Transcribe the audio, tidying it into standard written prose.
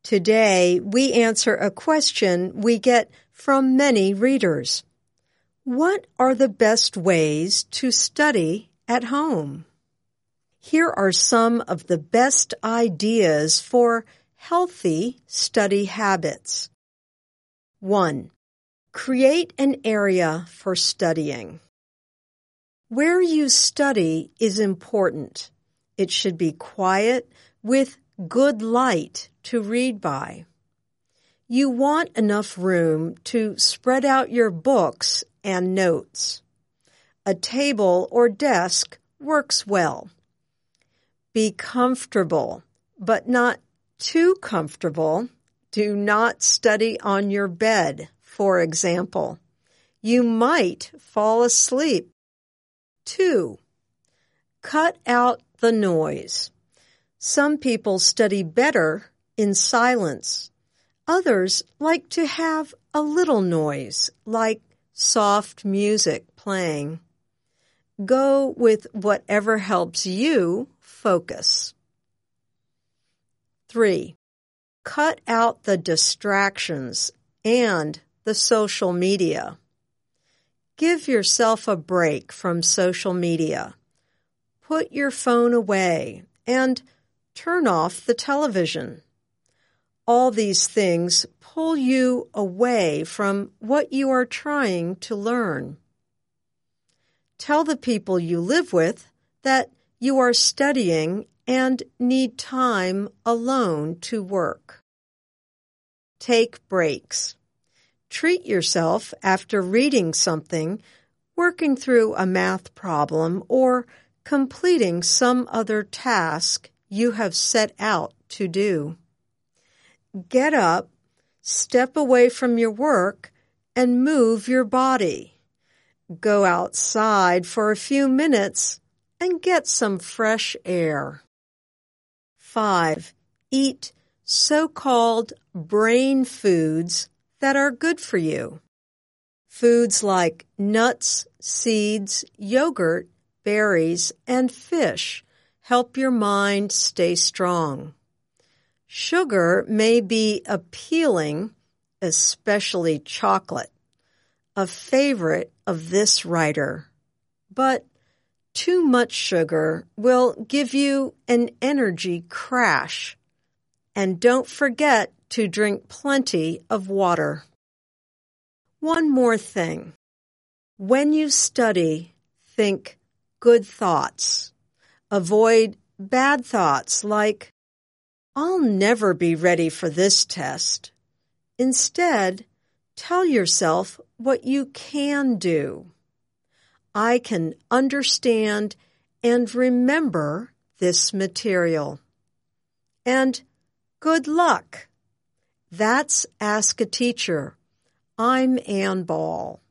Today, we answer a question we get from many readers. What are the best ways to study at home? Here are some of the best ideas for healthy study habits. 1. Create an area for studying. Where you study is important. It should be quiet with good light to read by. You want enough room to spread out your books and notes. A table or desk works well. Be comfortable, but not too comfortable. Do not study on your bed, for example. You might fall asleep. 2. Cut out the noise. Some people study better in silence. Others like to have a little noise, like soft music playing. Go with whatever helps you focus. 3. Cut out the distractions and the social media. Give yourself a break from social media. Put your phone away and turn off the television. All these things pull you away from what you are trying to learn. Tell the people you live with that you are studying and need time alone to work. Take breaks. Treat yourself after reading something, working through a math problem, or completing some other task you have set out to do. Get up, step away from your work, and move your body. Go outside for a few minutes and get some fresh air. 5. Eat so-called brain foods that are good for you. Foods like nuts, seeds, yogurt, berries, and fish help your mind stay strong. Sugar may be appealing, especially chocolate, a favorite of this writer, but too much sugar will give you an energy crash. And don't forget to drink plenty of water. One more thing. When you study, think good thoughts. Avoid bad thoughts like, I'll never be ready for this test. Instead, tell yourself what you can do. I can understand and remember this material. And good luck. That's Ask a Teacher. I'm Ann Ball.